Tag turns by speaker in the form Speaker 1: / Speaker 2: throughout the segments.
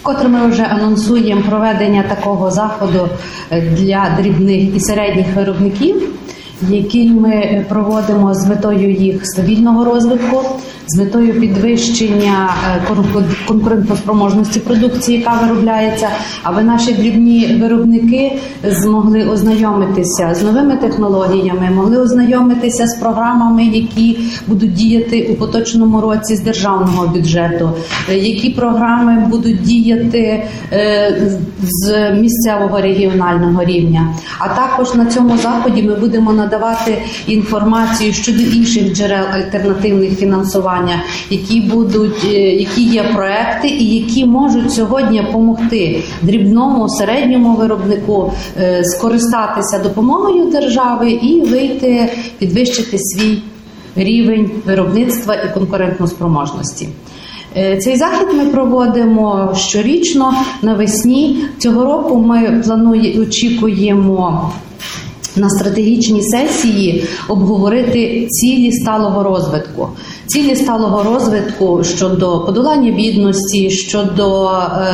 Speaker 1: Вкотре ми вже анонсуємо проведення такого заходу для дрібних і середніх виробників, який ми проводимо з метою їх стабільного розвитку, з метою підвищення конкурентоспроможності продукції, яка виробляється, аби наші дрібні виробники змогли ознайомитися з новими технологіями, могли ознайомитися з програмами, які будуть діяти у поточному році з державного бюджету, які програми будуть діяти з місцевого регіонального рівня. А також на цьому заході ми будемо надавати інформацію щодо інших джерел альтернативних фінансування, які є проекти і які можуть сьогодні допомогти дрібному, середньому виробнику скористатися допомогою держави і вийти, підвищити свій рівень виробництва і конкурентоспроможності. Цей захід ми проводимо щорічно навесні. Цього року ми очікуємо на стратегічній сесії обговорити цілі сталого розвитку. Цілі сталого розвитку щодо подолання бідності, щодо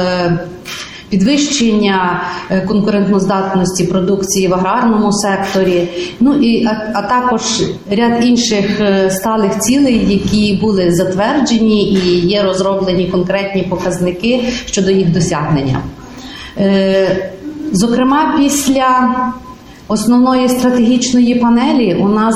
Speaker 1: підвищення конкурентоздатності продукції в аграрному секторі, а також ряд інших сталих цілей, які були затверджені і є розроблені конкретні показники щодо їх досягнення. Зокрема, після основної стратегічної панелі у нас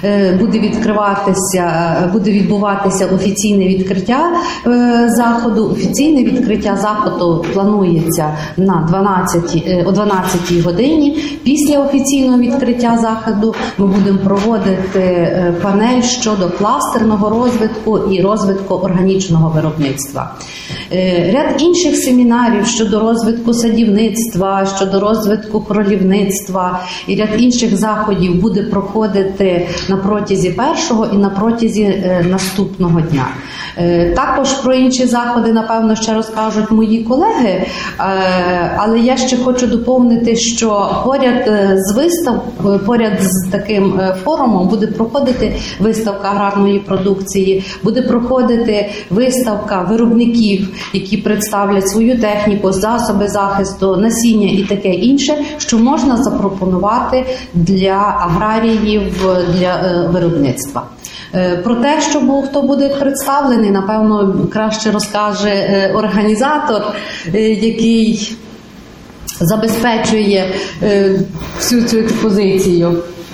Speaker 1: буде відбуватися офіційне відкриття заходу. Офіційне відкриття заходу планується о 12 годині. Після офіційного відкриття заходу ми будемо проводити панель щодо кластерного розвитку і розвитку органічного виробництва. Ряд інших семінарів щодо розвитку садівництва, щодо розвитку кролівництва і ряд інших заходів буде проходити на протязі першого і на протязі наступного дня. Також про інші заходи, напевно, ще розкажуть мої колеги, але я ще хочу доповнити, що поряд з таким форумом буде проходити виставка аграрної продукції, буде проходити виставка виробників, які представлять свою техніку, засоби захисту, насіння і таке інше, що можна запропонувати для аграріїв, для виробництва. Про те, хто буде представлений, напевно, краще розкаже організатор, який забезпечує всю цю експозицію.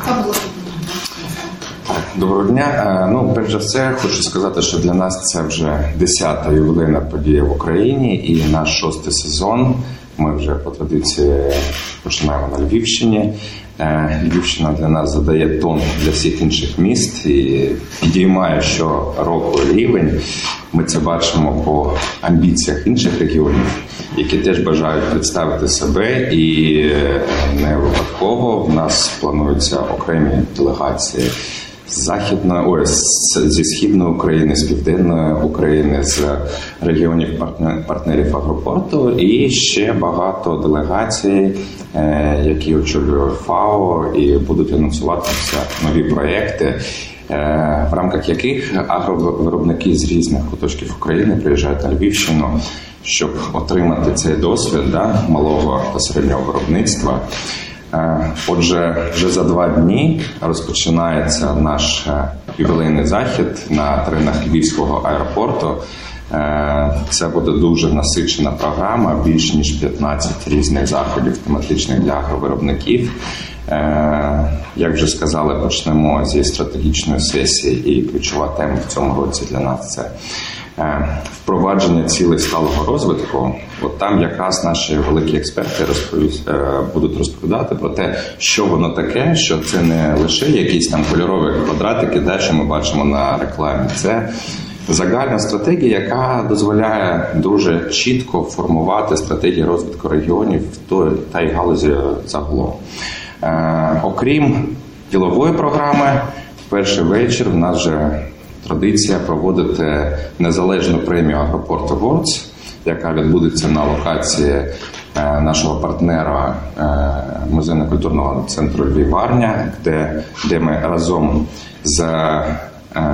Speaker 2: Доброго дня. Перш за все, хочу сказати, що для нас це вже 10-та ювілейна подія в Україні і наш 6-й сезон. Ми вже по традиції починаємо на Львівщині. Львівщина для нас задає тон для всіх інших міст і підіймає щороку рівень. Ми це бачимо по амбіціях інших регіонів, які теж бажають представити себе, і не випадково в нас плануються окремі делегації зі Східної України, з Південної України, з регіонів партнерів агропорту і ще багато делегацій, які очолює ФАО і будуть анонсуватися нові проєкти, в рамках яких агровиробники з різних куточків України приїжджають на Львівщину, щоб отримати цей досвід малого та середнього виробництва. Отже, вже за 2 дні розпочинається наш ювілейний захід на теренах Львівського аеропорту. Це буде дуже насичена програма, більш ніж 15 різних заходів тематичних для агровиробників. Як вже сказали, почнемо зі стратегічної сесії, і ключова тема в цьому році для нас – це впровадження цілей сталого розвитку. От там якраз наші великі експерти будуть розповідати про те, що воно таке, що це не лише якісь там кольорові квадратики, що ми бачимо на рекламі. Це загальна стратегія, яка дозволяє дуже чітко формувати стратегію розвитку регіонів та й галузі загалом. Окрім ділової програми, в перший вечір в нас вже традиція проводити незалежну премію «Агропорт Awards», яка відбудеться на локації нашого партнера музейно-культурного центру «Львіварня», де ми разом з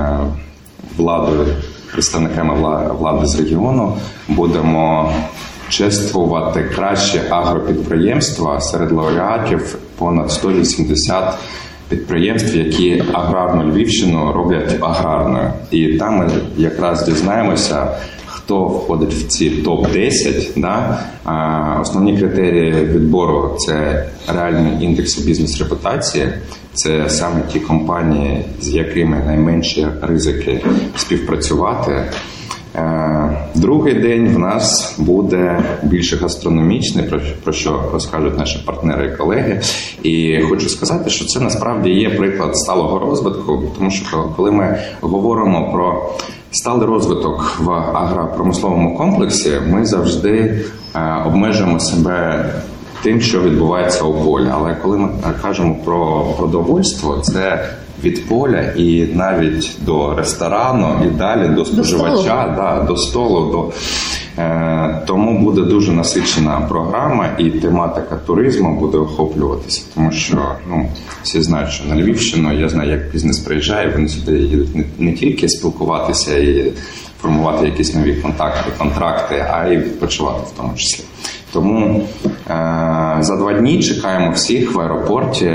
Speaker 2: владою, представниками влади з регіону будемо чествувати кращі агропідприємства. Серед лауреатів понад 180 підприємств, які аграрну Львівщину роблять аграрною. І там ми якраз дізнаємося, хто входить в ці топ-10. Да? Основні критерії відбору – це реальні індекси бізнес-репутації. Це саме ті компанії, з якими найменші ризики співпрацювати. Другий день в нас буде більше гастрономічний, про що розкажуть наші партнери і колеги. І хочу сказати, що це насправді є приклад сталого розвитку, тому що коли ми говоримо про сталий розвиток в агропромисловому комплексі, ми завжди обмежуємо себе тим, що відбувається у полі. Але коли ми кажемо про продовольство, це від поля і навіть до ресторану, і далі до споживача, до столу. Тому буде дуже насичена програма, і тематика туризму буде охоплюватися. Тому що всі знають, що на Львівщину, я знаю, як бізнес приїжджає, вони сюди їдуть не тільки спілкуватися і формувати якісь нові контракти, а й відпочивати в тому числі. Тому за 2 дні чекаємо всіх в аеропорті.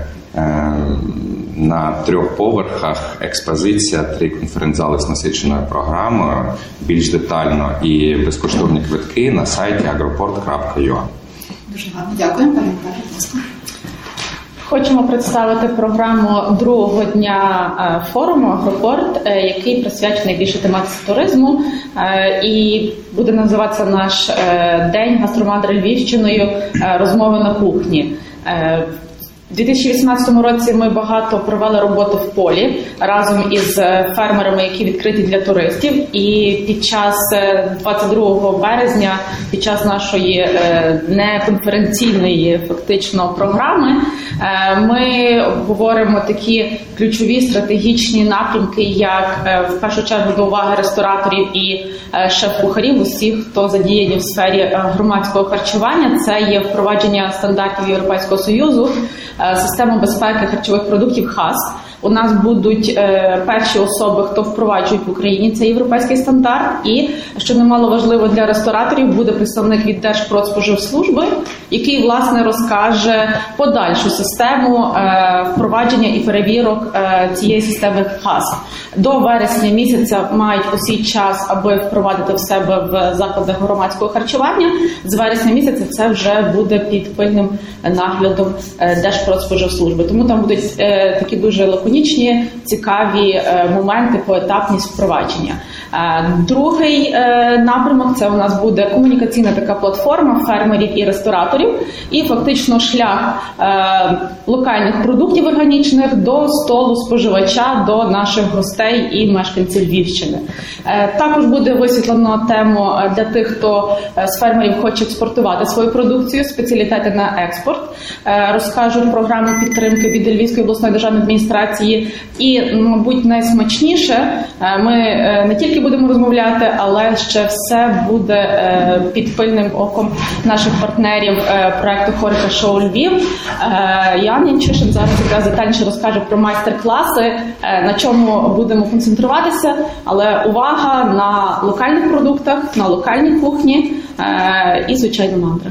Speaker 2: На 3 поверхах експозиція, 3 конференц-зали з насиченою програмою, більш детально і безкоштовні квитки на сайті agroport.ua.
Speaker 3: Дуже гарно. Дякую. Пані Наталі, будь ласка.
Speaker 4: Хочемо представити програму другого дня форуму «Агропорт», який присвячений більше тематиці туризму. І буде називатися наш день гастромандри Львівщиною «Розмови на кухні». У 2018 році ми багато провели роботу в полі разом із фермерами, які відкриті для туристів. І під час 22 березня, під час нашої неконференційної фактично програми, ми обговоримо такі ключові стратегічні напрямки, як в першу чергу до уваги рестораторів і шеф-кухарів, усіх, хто задіяні в сфері громадського харчування. Це є впровадження стандартів Європейського Союзу, система безпеки харчових продуктів ХАС. У нас будуть перші особи, хто впроваджують в Україні цей європейський стандарт. І, що немало важливо для рестораторів, буде представник від Держпродспоживслужби, який, власне, розкаже подальшу систему впровадження і перевірок цієї системи ХАС. До вересня місяця мають усі час, аби впровадити в себе в закладах громадського харчування. З вересня місяця це вже буде під пильним наглядом Держпродспоживслужби. Тому там будуть такі дуже лаконічні, цікаві моменти, поетапність впровадження. Другий напрямок – це у нас буде комунікаційна така платформа фермерів і рестораторів, і фактично шлях локальних продуктів органічних до столу споживача, до наших гостей і мешканців Львівщини. Також буде висвітлено тему для тих, хто з фермерів хоче експортувати свою продукцію, спеціалітети на експорт, розкажуть програму підтримки від Львівської обласної державної адміністрації. І, мабуть, найсмачніше, ми не тільки будемо розмовляти, але ще все буде під пильним оком наших партнерів проекту «Хорика Шоу Львів». Ян Янчишин зараз якраз детальніше розкаже про майстер-класи, на чому будемо концентруватися, але увага на локальних продуктах, на локальній кухні і, звичайно, мандрах.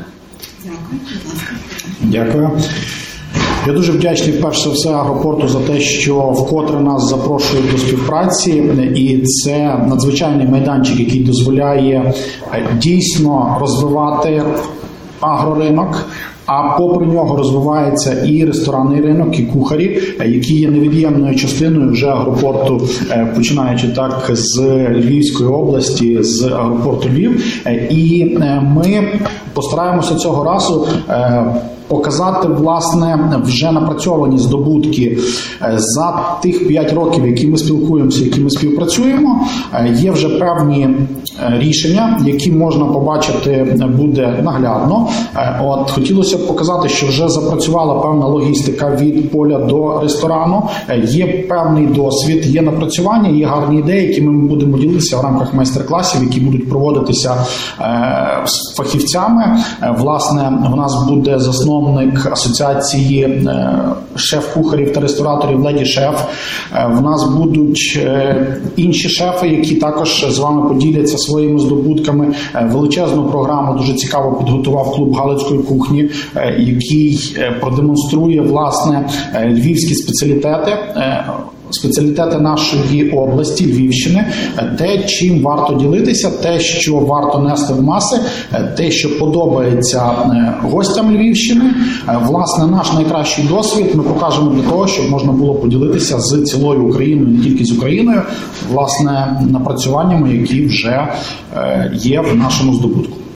Speaker 5: Дякую. Я дуже вдячний, перш за все, Агропорту за те, що вкотре нас запрошують до співпраці, і це надзвичайний майданчик, який дозволяє дійсно розвивати агроринок, а попри нього розвивається і ресторанний ринок, і кухарі, які є невід'ємною частиною вже Агропорту, починаючи так з Львівської області, з Агропорту Львів. І ми постараємося цього разу показати, власне, вже напрацьовані здобутки за тих 5 років, які ми спілкуємося, які ми співпрацюємо. Є вже певні рішення, які можна побачити буде наглядно. От хотілося б показати, що вже запрацювала певна логістика від поля до ресторану. Є певний досвід, є напрацювання, є гарні ідеї, які ми будемо ділитися в рамках майстер-класів, які будуть проводитися з фахівцями. Власне, в нас буде засновано співзасновник асоціації шеф-кухарів та рестораторів «Леді Шеф». В нас будуть інші шефи, які також з вами поділяться своїми здобутками. Величезну програму дуже цікаво підготував клуб Галицької кухні, який продемонструє, власне, львівські спеціалітети нашої області, Львівщини, те, чим варто ділитися, те, що варто нести в маси, те, що подобається гостям Львівщини. Власне, наш найкращий досвід ми покажемо для того, щоб можна було поділитися з цілою Україною, не тільки з Україною, власне, напрацюваннями, які вже є в нашому здобутку.